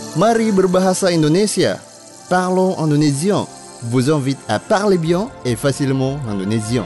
Mari berbahasa Indonesia. Parlons indonésien. Vous invite à parler bien et facilement indonésien.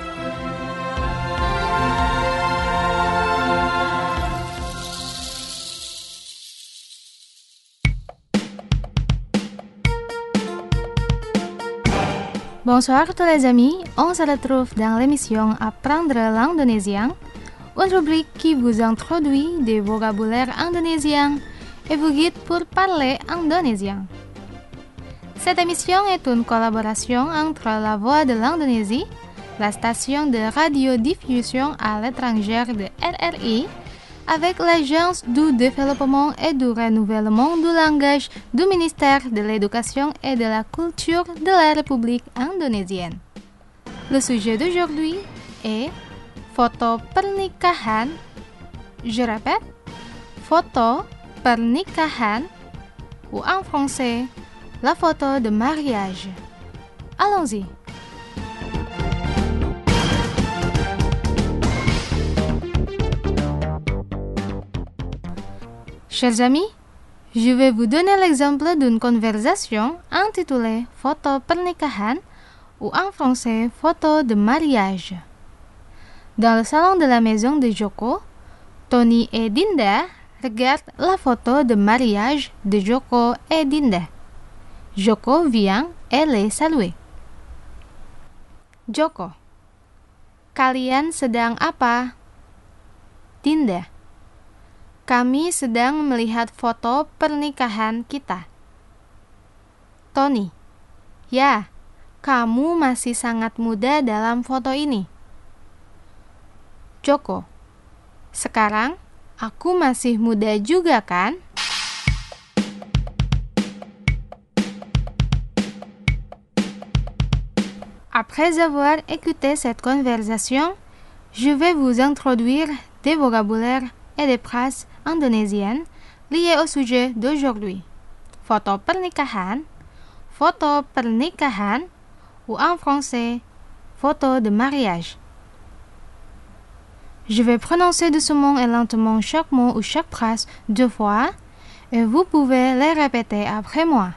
Bonsoir tous les amis, on se retrouve dans l'émission Apprendre l'indonésien, une rubrique qui vous introduit des vocabulaires indonésiens et vous guide pour parler indonésien. Cette émission est une collaboration entre La Voix de l'Indonésie, la station de radiodiffusion à l'étranger de RRI, avec l'Agence du développement et du renouvellement du langage du ministère de l'Éducation et de la Culture de la République indonésienne. Le sujet d'aujourd'hui est photo pernikahan. Je répète, photo pernikahan ou en français, la photo de mariage. Allons-y. Chers amis, je vais vous donner l'exemple d'une conversation intitulée photo pernikahan ou en français photo de mariage. Dans le salon de la maison de Joko, Tony et Dinda regardent la photo de mariage de Joko et Dinda. Joko vient et les salue. Joko, kalian sedang apa? Dinda, kami sedang melihat foto pernikahan kita. Tony, ya, kamu masih sangat muda dalam foto ini. Joko, sekarang aku masih muda juga kan? Après avoir écouté cette conversation, je vais vous introduire des vocabulaires et des phrases indonésiennes liées au sujet d'aujourd'hui. Photo pernikahan ou en français, photo de mariage. Je vais prononcer doucement et lentement chaque mot ou chaque phrase 2 fois et vous pouvez les répéter après moi.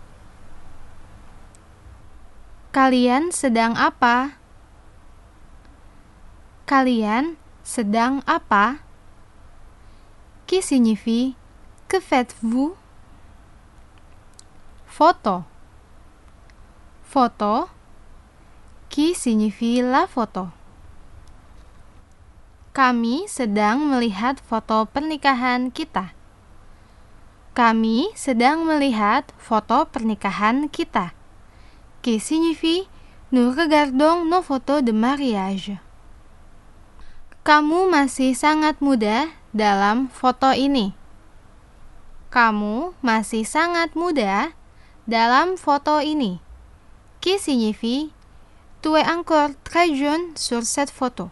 Kalian sedang apa? Kalian sedang apa? Qui signifie que faites-vous? Photo. Photo. Qui signifie la photo. Kami sedang melihat foto pernikahan kita. Kami sedang melihat foto pernikahan kita. Qui signifie nous regardons nos photos de mariage. Kamu masih sangat muda dalam foto ini. Kamu masih sangat muda dalam foto ini. Qui signifie tu es encore très jeune sur cette photo.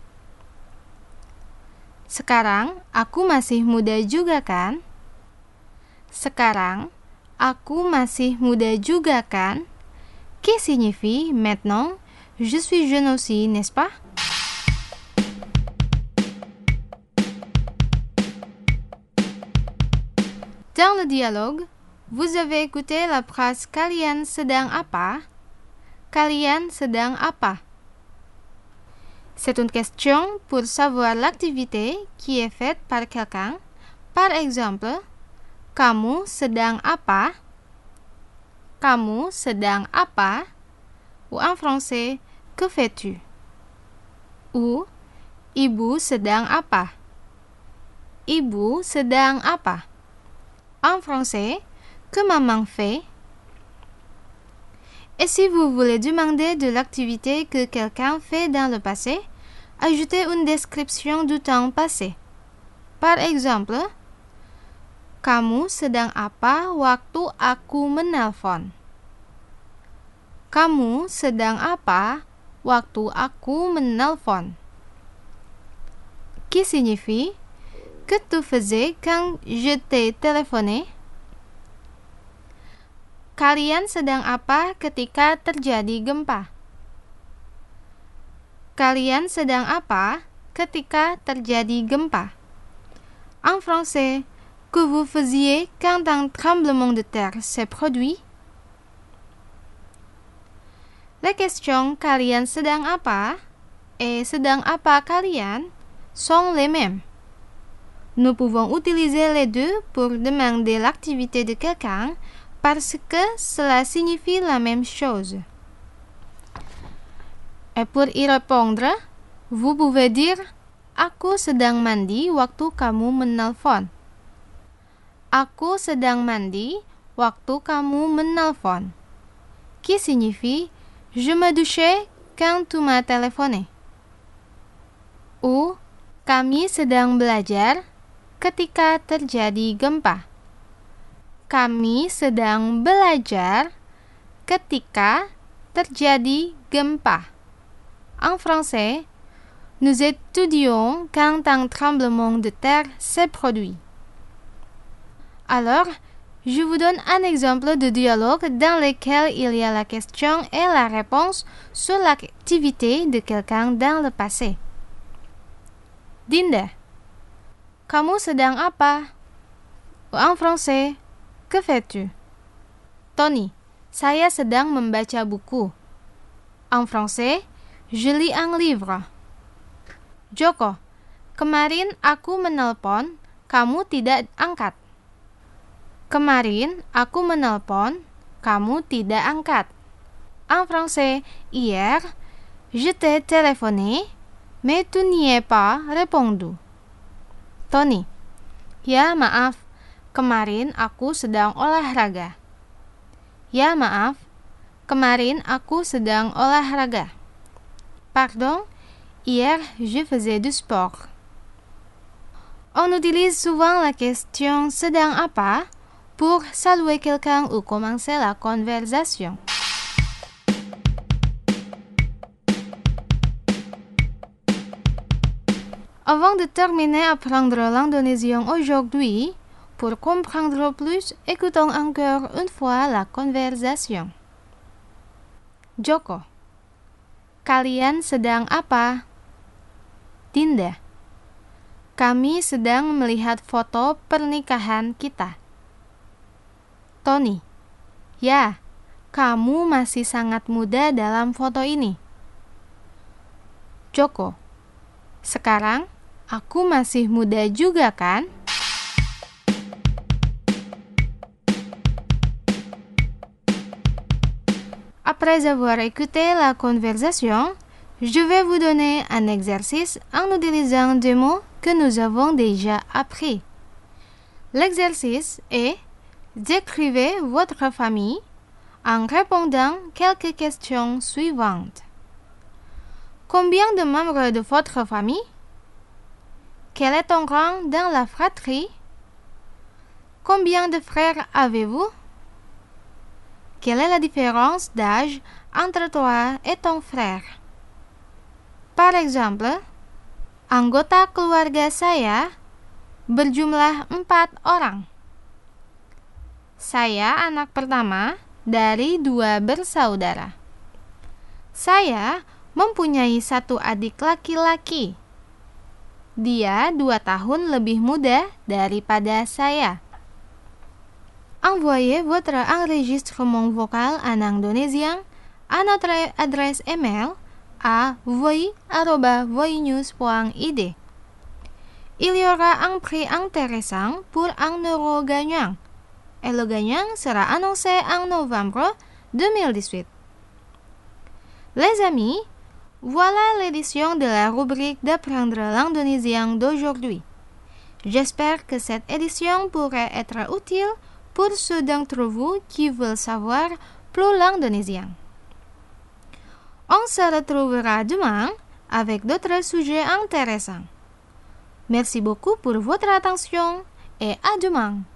Sekarang aku masih muda juga kan? Sekarang aku masih muda juga kan? Qui signifie maintenant je suis jeune aussi, n'est-ce pas? Dans le dialogue, vous avez écouté la phrase kalian sedang apa? Kalian sedang apa? C'est une question pour savoir l'activité qui est faite par quelqu'un. Par exemple, kamu sedang apa? Kamu sedang apa? Ou en français, que fais-tu? Ou ibu sedang apa? Ibu sedang apa? En français, que maman fait? Et si vous voulez demander de l'activité que quelqu'un fait dans le passé, ajoutez une description du temps passé. Par exemple, kamu sedang apa waktu aku menelpon? Kamu sedang apa waktu aku menelpon? Qui signifie que tu faisais quand je t'ai téléphoné? Kalian sedang apa ketika terjadi gempa? Kalian sedang apa ketika terjadi gempa? En français, que vous faisiez quand un tremblement de terre s'est produit? Les questions kalian sedang apa et sedang apa kalian sont les mêmes. Nous pouvons utiliser les deux pour demander l'activité de quelqu'un parce que cela signifie la même chose. Et pour y répondre, vous pouvez dire aku sedang mandi waktu kamu menelpon. Aku sedang mandi waktu kamu menelpon. Qui signifie je me douchais quand tu m'as téléphoné. Ou kami sedang belajar ketika terjadi gempa. Kami sedang belajar ketika terjadi gempa. En français, nous étudions quand un tremblement de terre s'est produit. Alors, je vous donne un exemple de dialogue dans lequel il y a la question et la réponse sur l'activité de quelqu'un dans le passé. Dinda, kamu sedang apa? En français, que fais-tu? Tony, saya sedang membaca buku. En français, je lis un livre. Joko, kemarin aku menelpon, kamu tidak angkat. Kemarin aku menelpon, kamu tidak angkat. En français, hier, je t'ai téléphoné, mais tu n'y es pas répondu. Tony, ya maaf, kemarin aku sedang olahraga. Ya maaf, kemarin aku sedang olahraga. Pardon, hier je faisais du sport. On utilise souvent la question sedang apa pour saluer quelqu'un ou commencer la conversation. Avant de terminer apprendre l'indonésien aujourd'hui, pour comprendre plus, écoutons encore une fois la conversation. Joko, kalian sedang apa? Dinda, kami sedang melihat foto pernikahan kita. Tony, ya, kamu masih sangat muda dalam foto ini. Joko, sekarang aku masih muda juga kan? Après avoir écouté la conversation, je vais vous donner un exercice en utilisant des mots que nous avons déjà appris. L'exercice est décrivez votre famille en répondant quelques questions suivantes. Combien de membres de votre famille? Quel est ton rang dans la fratrie? Combien de frères avez-vous? Quelle est la différence d'âge entre toi et ton frère? Par exemple, anggota keluarga saya berjumlah 4 orang. Saya anak pertama dari 2 bersaudara. Saya mempunyai 1 adik laki-laki. Dia 2 tahun lebih muda daripada saya. Envoyez votre enregistrement vocal en indonésien à notre adresse email à voi@voinews.id. Il y aura un prix intéressant pour un euro gagnant. Et le gagnant sera annoncé en novembre 2018. Les amis, voilà l'édition de la rubrique d'apprendre l'indonésien d'aujourd'hui. J'espère que cette édition pourrait être utile pour ceux d'entre vous qui veulent savoir plus l'indonésien. On se retrouvera demain avec d'autres sujets intéressants. Merci beaucoup pour votre attention et à demain.